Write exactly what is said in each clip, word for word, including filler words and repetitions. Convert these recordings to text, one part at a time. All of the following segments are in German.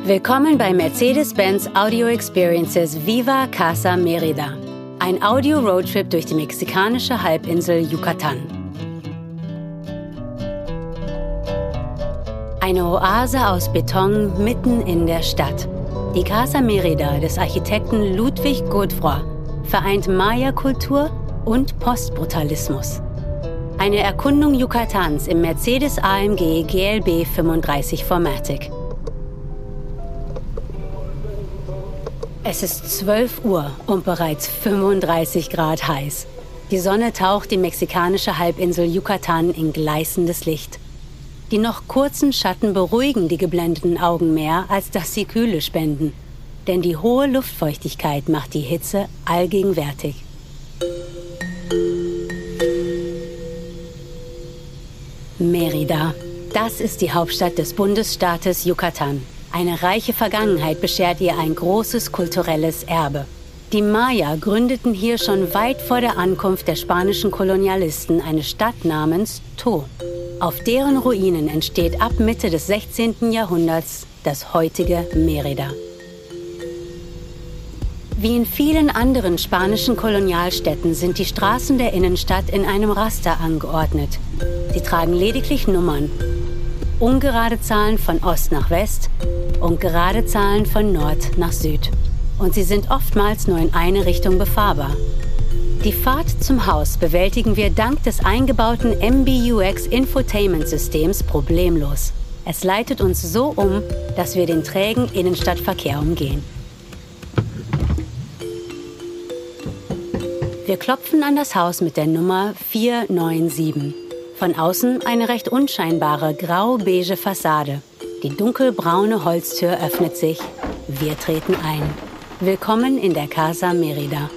Willkommen bei Mercedes-Benz Audio Experiences Viva Casa Mérida. Ein Audio-Roadtrip durch die mexikanische Halbinsel Yucatan. Eine Oase aus Beton mitten in der Stadt. Die Casa Mérida des Architekten Ludwig Godefroy vereint Maya-Kultur und Postbrutalismus. Eine Erkundung Yucatans im Mercedes A M G G L B fünfunddreißig Formatic. Es ist zwölf Uhr und bereits fünfunddreißig Grad heiß. Die Sonne taucht die mexikanische Halbinsel Yucatan in gleißendes Licht. Die noch kurzen Schatten beruhigen die geblendeten Augen mehr, als dass sie Kühle spenden. Denn die hohe Luftfeuchtigkeit macht die Hitze allgegenwärtig. Mérida. Das ist die Hauptstadt des Bundesstaates Yucatan. Eine reiche Vergangenheit beschert ihr ein großes kulturelles Erbe. Die Maya gründeten hier schon weit vor der Ankunft der spanischen Kolonialisten eine Stadt namens To. Auf deren Ruinen entsteht ab Mitte des sechzehnten Jahrhunderts das heutige Mérida. Wie in vielen anderen spanischen Kolonialstädten sind die Straßen der Innenstadt in einem Raster angeordnet. Sie tragen lediglich Nummern, ungerade Zahlen von Ost nach West und gerade Zahlen von Nord nach Süd. Und sie sind oftmals nur in eine Richtung befahrbar. Die Fahrt zum Haus bewältigen wir dank des eingebauten M B U X-Infotainment-Systems problemlos. Es leitet uns so um, dass wir den trägen Innenstadtverkehr umgehen. Wir klopfen an das Haus mit der Nummer vier neun sieben. Von außen eine recht unscheinbare grau-beige Fassade. Die dunkelbraune Holztür öffnet sich. Wir treten ein. Willkommen in der Casa Mérida.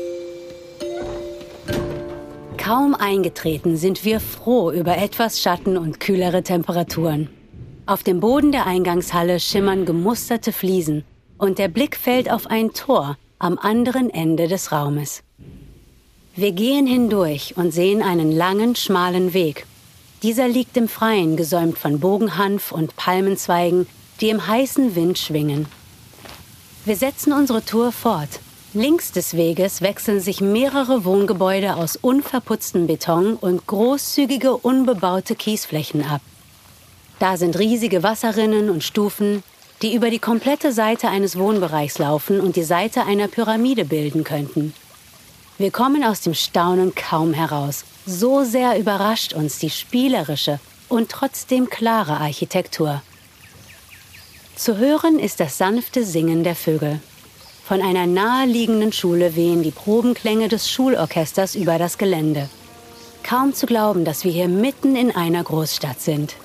Kaum eingetreten sind wir froh über etwas Schatten und kühlere Temperaturen. Auf dem Boden der Eingangshalle schimmern gemusterte Fliesen und der Blick fällt auf ein Tor am anderen Ende des Raumes. Wir gehen hindurch und sehen einen langen, schmalen Weg. Dieser liegt im Freien, gesäumt von Bogenhanf und Palmenzweigen, die im heißen Wind schwingen. Wir setzen unsere Tour fort. Links des Weges wechseln sich mehrere Wohngebäude aus unverputztem Beton und großzügige, unbebaute Kiesflächen ab. Da sind riesige Wasserrinnen und Stufen, die über die komplette Seite eines Wohnbereichs laufen und die Seite einer Pyramide bilden könnten. Wir kommen aus dem Staunen kaum heraus. So sehr überrascht uns die spielerische und trotzdem klare Architektur. Zu hören ist das sanfte Singen der Vögel. Von einer naheliegenden Schule wehen die Probenklänge des Schulorchesters über das Gelände. Kaum zu glauben, dass wir hier mitten in einer Großstadt sind.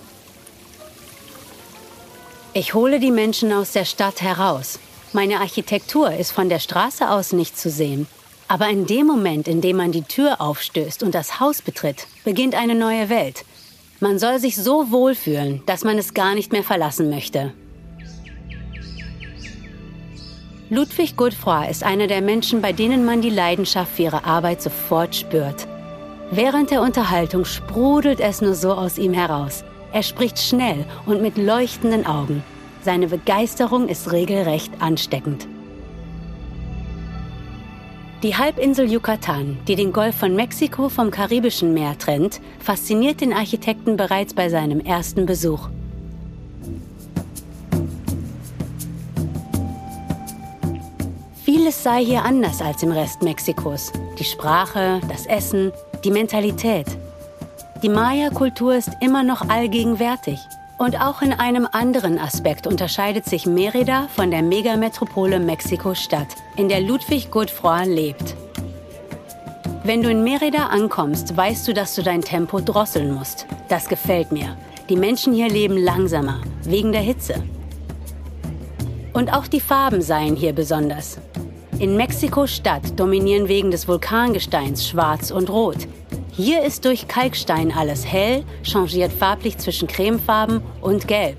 Ich hole die Menschen aus der Stadt heraus. Meine Architektur ist von der Straße aus nicht zu sehen. Aber in dem Moment, in dem man die Tür aufstößt und das Haus betritt, beginnt eine neue Welt. Man soll sich so wohlfühlen, dass man es gar nicht mehr verlassen möchte. Ludwig Godefroy ist einer der Menschen, bei denen man die Leidenschaft für ihre Arbeit sofort spürt. Während der Unterhaltung sprudelt es nur so aus ihm heraus. Er spricht schnell und mit leuchtenden Augen. Seine Begeisterung ist regelrecht ansteckend. Die Halbinsel Yucatan, die den Golf von Mexiko vom Karibischen Meer trennt, fasziniert den Architekten bereits bei seinem ersten Besuch. Vieles sei hier anders als im Rest Mexikos. Die Sprache, das Essen, die Mentalität. Die Maya-Kultur ist immer noch allgegenwärtig. Und auch in einem anderen Aspekt unterscheidet sich Mérida von der Megametropole Mexiko-Stadt, in der Ludwig Godefroy lebt. Wenn du in Mérida ankommst, weißt du, dass du dein Tempo drosseln musst. Das gefällt mir. Die Menschen hier leben langsamer, wegen der Hitze. Und auch die Farben seien hier besonders. In Mexiko-Stadt dominieren wegen des Vulkangesteins Schwarz und Rot. Hier ist durch Kalkstein alles hell, changiert farblich zwischen Cremefarben und Gelb.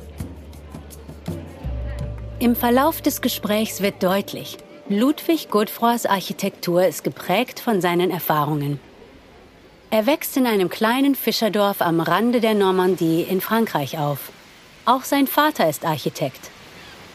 Im Verlauf des Gesprächs wird deutlich, Ludwig Godefroys Architektur ist geprägt von seinen Erfahrungen. Er wächst in einem kleinen Fischerdorf am Rande der Normandie in Frankreich auf. Auch sein Vater ist Architekt.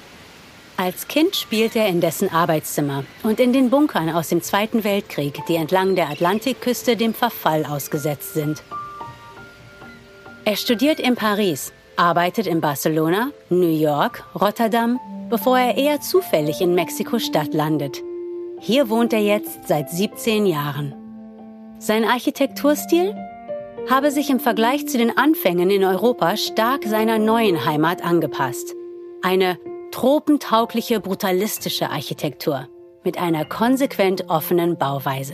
Als Kind spielt er in dessen Arbeitszimmer und in den Bunkern aus dem Zweiten Weltkrieg, die entlang der Atlantikküste dem Verfall ausgesetzt sind. Er studiert in Paris, arbeitet in Barcelona, New York, Rotterdam, bevor er eher zufällig in Mexiko-Stadt landet. Hier wohnt er jetzt seit siebzehn Jahren. Sein Architekturstil habe sich im Vergleich zu den Anfängen in Europa stark seiner neuen Heimat angepasst. Eine tropentaugliche, brutalistische Architektur mit einer konsequent offenen Bauweise.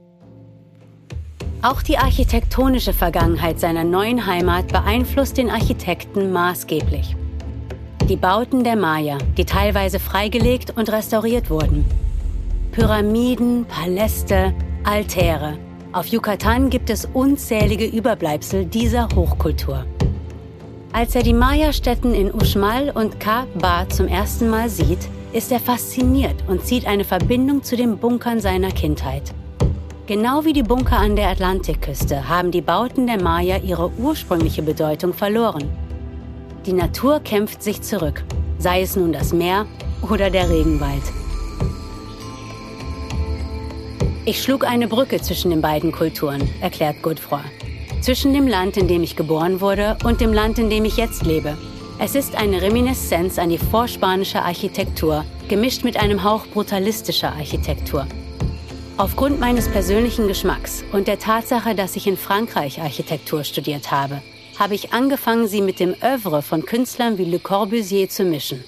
Auch die architektonische Vergangenheit seiner neuen Heimat beeinflusst den Architekten maßgeblich. Die Bauten der Maya, die teilweise freigelegt und restauriert wurden. Pyramiden, Paläste, Altäre. Auf Yucatan gibt es unzählige Überbleibsel dieser Hochkultur. Als er die Maya-Stätten in Uxmal und Ca-Ba zum ersten Mal sieht, ist er fasziniert und zieht eine Verbindung zu den Bunkern seiner Kindheit. Genau wie die Bunker an der Atlantikküste haben die Bauten der Maya ihre ursprüngliche Bedeutung verloren. Die Natur kämpft sich zurück, sei es nun das Meer oder der Regenwald. Ich schlug eine Brücke zwischen den beiden Kulturen, erklärt Godefroy. Zwischen dem Land, in dem ich geboren wurde, und dem Land, in dem ich jetzt lebe. Es ist eine Reminiszenz an die vorspanische Architektur, gemischt mit einem Hauch brutalistischer Architektur. Aufgrund meines persönlichen Geschmacks und der Tatsache, dass ich in Frankreich Architektur studiert habe, habe ich angefangen, sie mit dem Œuvre von Künstlern wie Le Corbusier zu mischen.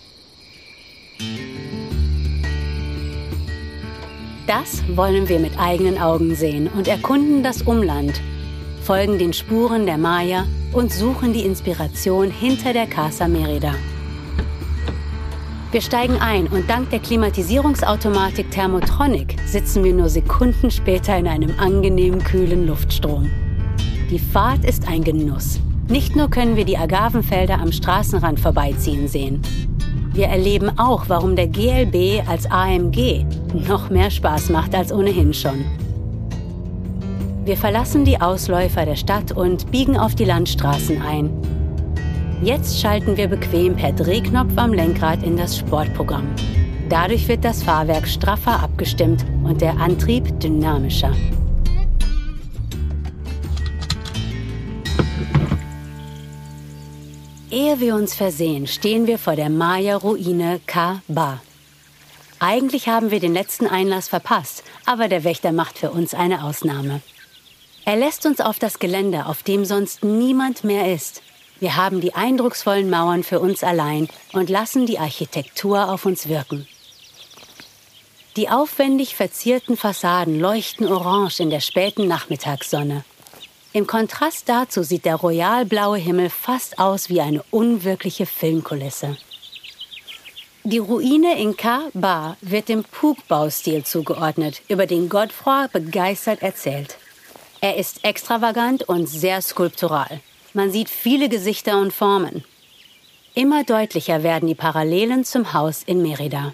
Das wollen wir mit eigenen Augen sehen und erkunden das Umland, folgen den Spuren der Maya und suchen die Inspiration hinter der Casa Mérida. Wir steigen ein und dank der Klimatisierungsautomatik Thermotronic sitzen wir nur Sekunden später in einem angenehmen, kühlen Luftstrom. Die Fahrt ist ein Genuss. Nicht nur können wir die Agavenfelder am Straßenrand vorbeiziehen sehen. Wir erleben auch, warum der G L B als A M G noch mehr Spaß macht als ohnehin schon. Wir verlassen die Ausläufer der Stadt und biegen auf die Landstraßen ein. Jetzt schalten wir bequem per Drehknopf am Lenkrad in das Sportprogramm. Dadurch wird das Fahrwerk straffer abgestimmt und der Antrieb dynamischer. Ehe wir uns versehen, stehen wir vor der Maya-Ruine Ca-Ba. Eigentlich haben wir den letzten Einlass verpasst, aber der Wächter macht für uns eine Ausnahme. Er lässt uns auf das Gelände, auf dem sonst niemand mehr ist. Wir haben die eindrucksvollen Mauern für uns allein und lassen die Architektur auf uns wirken. Die aufwendig verzierten Fassaden leuchten orange in der späten Nachmittagssonne. Im Kontrast dazu sieht der royalblaue Himmel fast aus wie eine unwirkliche Filmkulisse. Die Ruine in Ca-Ba wird dem Puuc-Baustil zugeordnet, über den Godefroy begeistert erzählt. Er ist extravagant und sehr skulptural. Man sieht viele Gesichter und Formen. Immer deutlicher werden die Parallelen zum Haus in Mérida.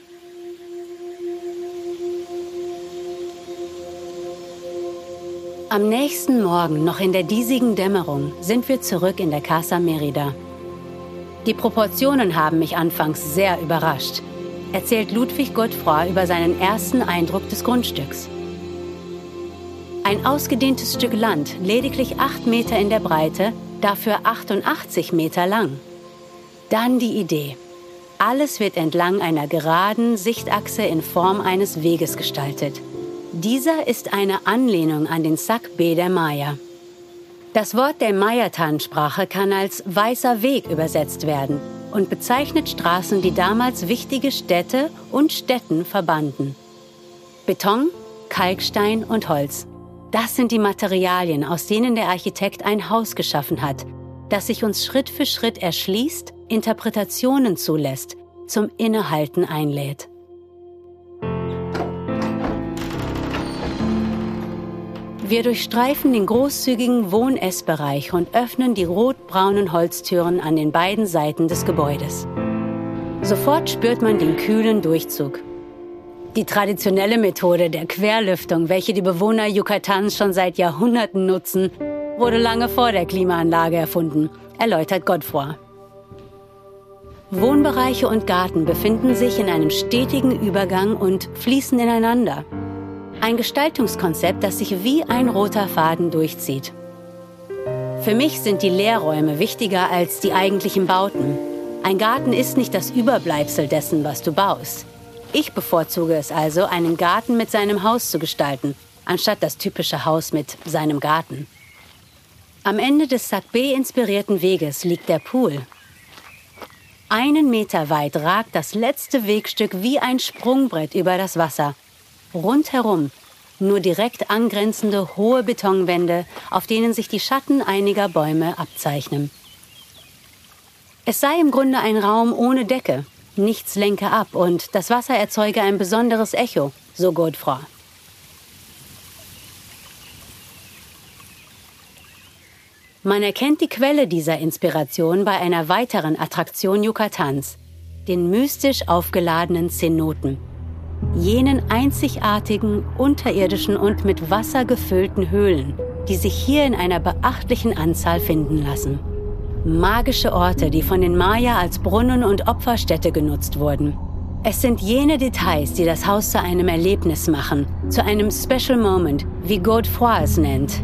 Am nächsten Morgen, noch in der diesigen Dämmerung, sind wir zurück in der Casa Mérida. Die Proportionen haben mich anfangs sehr überrascht, erzählt Ludwig Godefroy über seinen ersten Eindruck des Grundstücks. Ein ausgedehntes Stück Land, lediglich acht Meter in der Breite, dafür achtundachtzig Meter lang. Dann die Idee. Alles wird entlang einer geraden Sichtachse in Form eines Weges gestaltet. Dieser ist eine Anlehnung an den Sac-B der Maya. Das Wort der Mayatan-Sprache kann als weißer Weg übersetzt werden und bezeichnet Straßen, die damals wichtige Städte und Städten verbanden. Beton, Kalkstein und Holz. Das sind die Materialien, aus denen der Architekt ein Haus geschaffen hat, das sich uns Schritt für Schritt erschließt, Interpretationen zulässt, zum Innehalten einlädt. Wir durchstreifen den großzügigen Wohn-Ess-Bereich und öffnen die rotbraunen Holztüren an den beiden Seiten des Gebäudes. Sofort spürt man den kühlen Durchzug. Die traditionelle Methode der Querlüftung, welche die Bewohner Yucatans schon seit Jahrhunderten nutzen, wurde lange vor der Klimaanlage erfunden, erläutert Godefroy. Wohnbereiche und Garten befinden sich in einem stetigen Übergang und fließen ineinander. Ein Gestaltungskonzept, das sich wie ein roter Faden durchzieht. Für mich sind die Leerräume wichtiger als die eigentlichen Bauten. Ein Garten ist nicht das Überbleibsel dessen, was du baust. Ich bevorzuge es also, einen Garten mit seinem Haus zu gestalten, anstatt das typische Haus mit seinem Garten. Am Ende des Sac-B-inspirierten Weges liegt der Pool. Einen Meter weit ragt das letzte Wegstück wie ein Sprungbrett über das Wasser. Rundherum nur direkt angrenzende hohe Betonwände, auf denen sich die Schatten einiger Bäume abzeichnen. Es sei im Grunde ein Raum ohne Decke. Nichts lenke ab und das Wasser erzeuge ein besonderes Echo, so Godefroy. Man erkennt die Quelle dieser Inspiration bei einer weiteren Attraktion Yucatans, den mystisch aufgeladenen Cenoten. Jenen einzigartigen, unterirdischen und mit Wasser gefüllten Höhlen, die sich hier in einer beachtlichen Anzahl finden lassen. Magische Orte, die von den Maya als Brunnen und Opferstätte genutzt wurden. Es sind jene Details, die das Haus zu einem Erlebnis machen, zu einem Special Moment, wie Godefroy es nennt.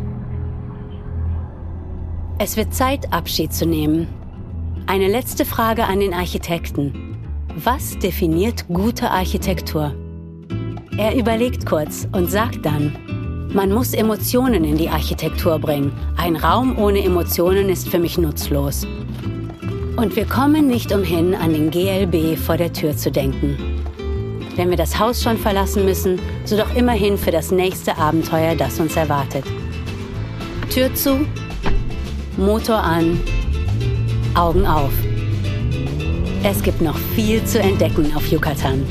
Es wird Zeit, Abschied zu nehmen. Eine letzte Frage an den Architekten. Was definiert gute Architektur? Er überlegt kurz und sagt dann, man muss Emotionen in die Architektur bringen. Ein Raum ohne Emotionen ist für mich nutzlos. Und wir kommen nicht umhin, an den G L B vor der Tür zu denken. Wenn wir das Haus schon verlassen müssen, so doch immerhin für das nächste Abenteuer, das uns erwartet. Tür zu, Motor an, Augen auf. Es gibt noch viel zu entdecken auf Yucatan.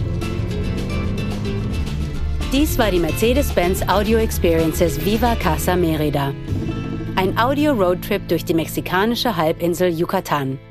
Dies war die Mercedes-Benz Audio Experiences Viva Casa Mérida. Ein Audio-Roadtrip durch die mexikanische Halbinsel Yucatan.